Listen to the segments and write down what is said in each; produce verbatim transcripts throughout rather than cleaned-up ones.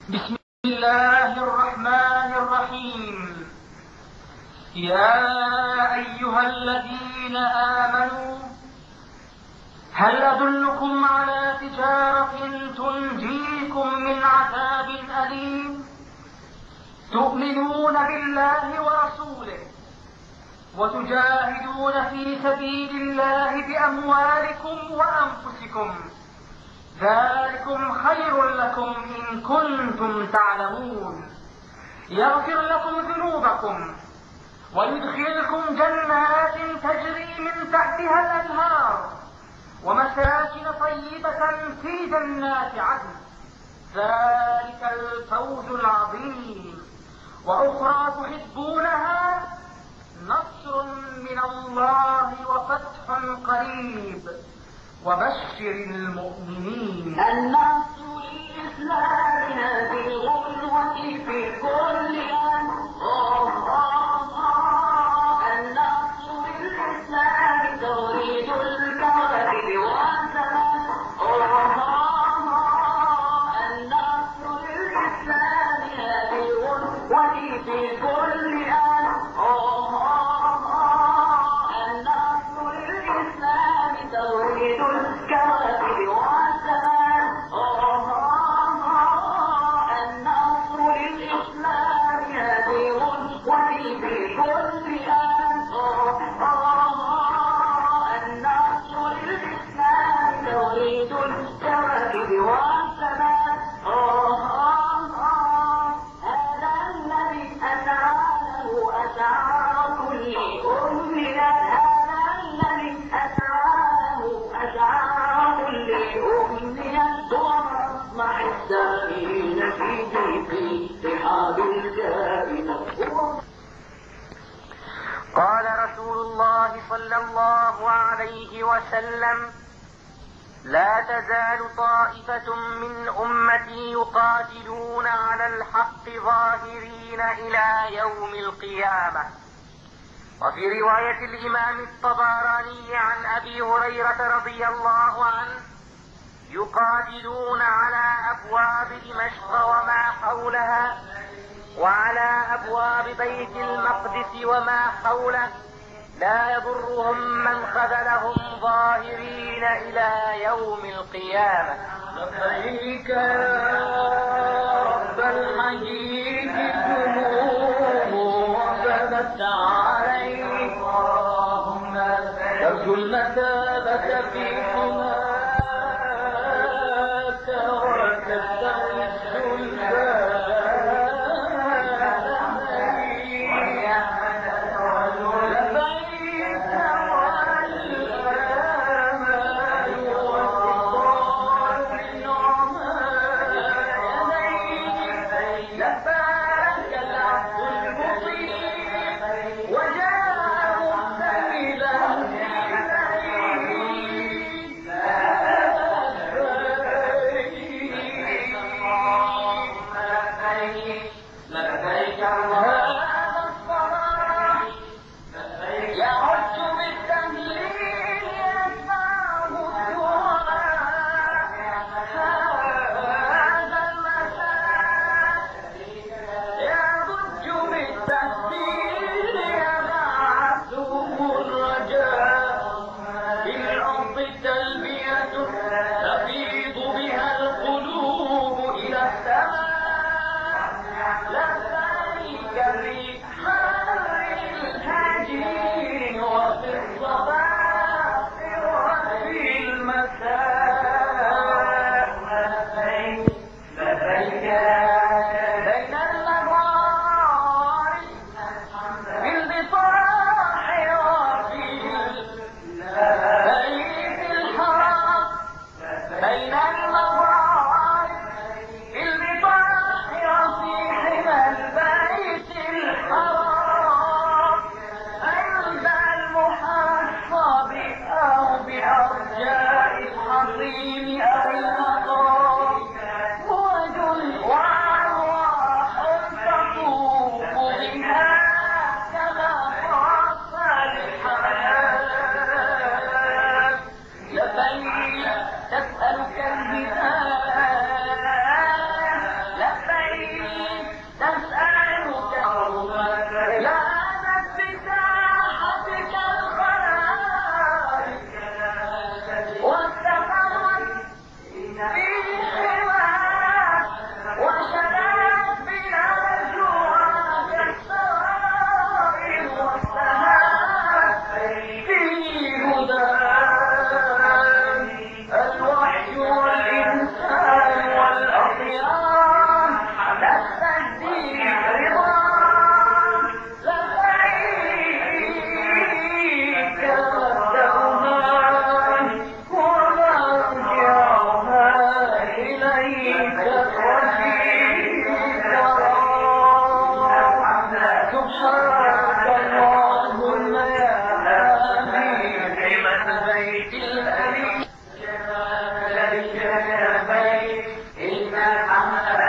بسم الله الرحمن الرحيم. يا أيها الذين آمنوا هل أدلكم على تجارة تنجيكم من عذاب أليم تؤمنون بالله ورسوله وتجاهدون في سبيل الله بأموالكم وأنفسكم ذلكم خير لكم إن كنتم تعلمون يغفر لكم ذنوبكم ويدخلكم جنات تجري من تحتها الأنهار ومساكن طيبة في جنات عدن ذلك الفوز العظيم. وأخرى تحبونها نصر من الله وفتح قريب وبشر المؤمنين. النصر للإسلام هذه الغزوة في كل آن. النصر للإسلام توريد الكواكب والسماء. النصر للإسلام هذه الغزوة في كل آن. النصر للإسلام توريد الكواكب والسماء. النصر للإسلام هذه الغزوة في كل آن. النصر للإسلام توريد الكواكب والسماء. هذا الذي أسعى له أسعى كل أمنا. هذا الذي أسعى له أسعى كل أمنا. ومصنع السائلين في جيب رحاب الكائنة. قال رسول الله صلى الله عليه وسلم: لا تزال طائفة من أمتي يقاتلون على الحق ظاهرين إلى يوم القيامة. وفي رواية الإمام الطبراني عن أبي هريرة رضي الله عنه: يقاتلون على أبواب دمشق وما حولها وعلى أبواب بيت المقدس وما حوله لا يضرهم من خذلهم ظاهرين إلى يوم القيامة. لبيك يا رب المجيد الذنوب وثبت عليك. اللهم ترجو المثابة في حماك وتستغيث الباب. بين المضارع في البطاح وفي البيت الحرام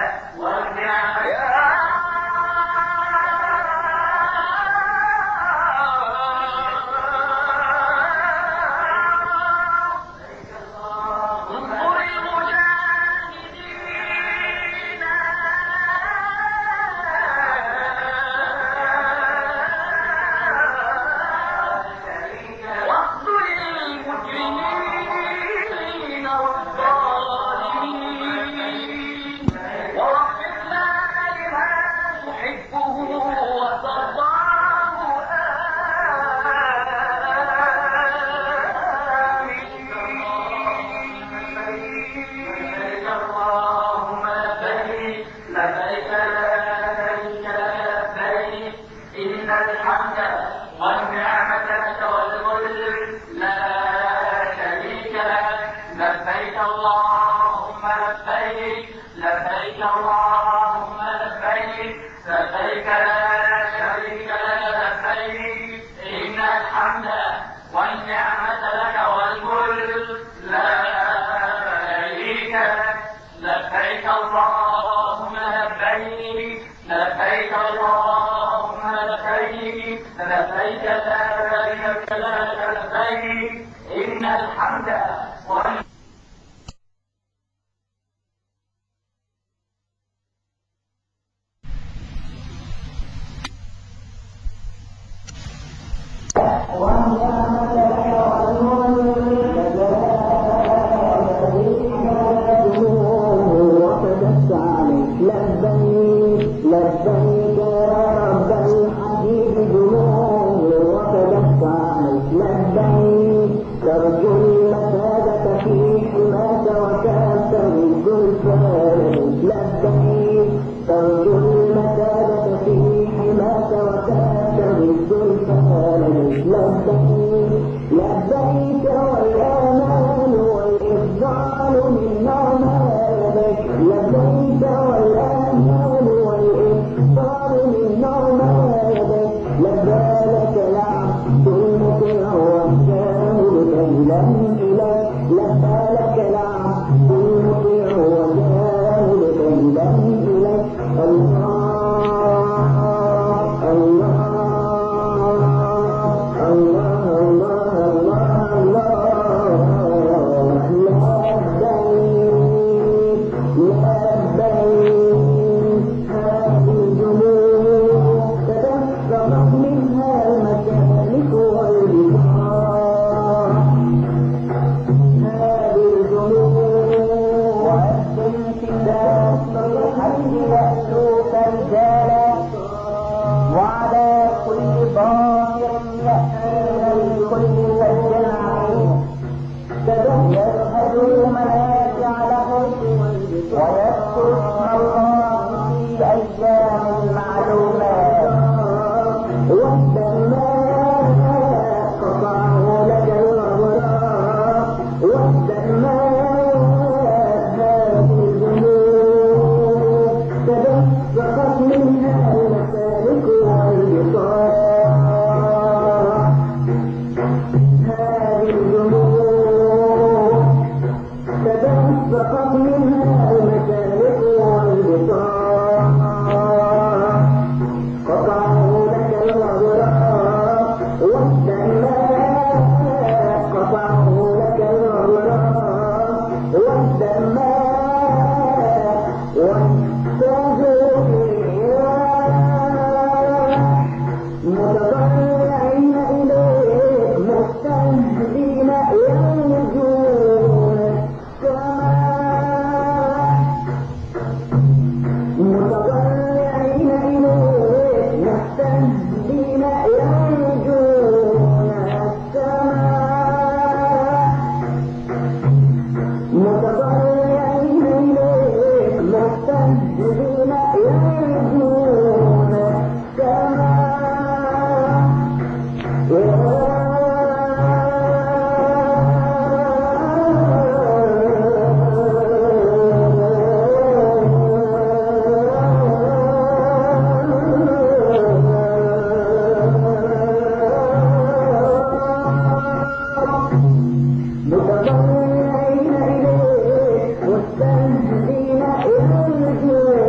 متضرعين إليه مستهزئين إليه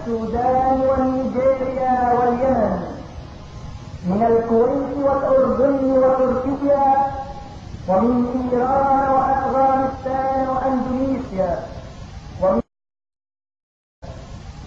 السودان ونيجيريا واليمن، من الكويت والأردن وتركيا، ومن إيران